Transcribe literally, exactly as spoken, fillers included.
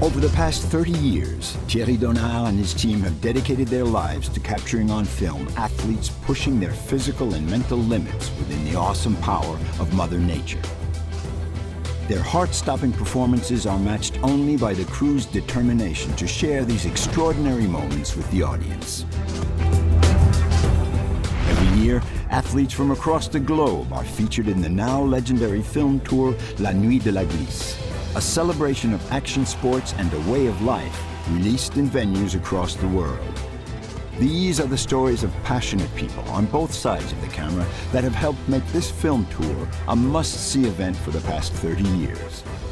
Over the past thirty years, Thierry Donard and his team have dedicated their lives to capturing on film athletes pushing their physical and mental limits within the awesome power of Mother Nature. Their heart-stopping performances are matched only by the crew's determination to share these extraordinary moments with the audience. Every year, athletes from across the globe are featured in the now legendary film tour La Nuit de la Glisse, a celebration of action sports and a way of life released in venues across the world. These are the stories of passionate people on both sides of the camera that have helped make this film tour a must-see event for the past thirty years.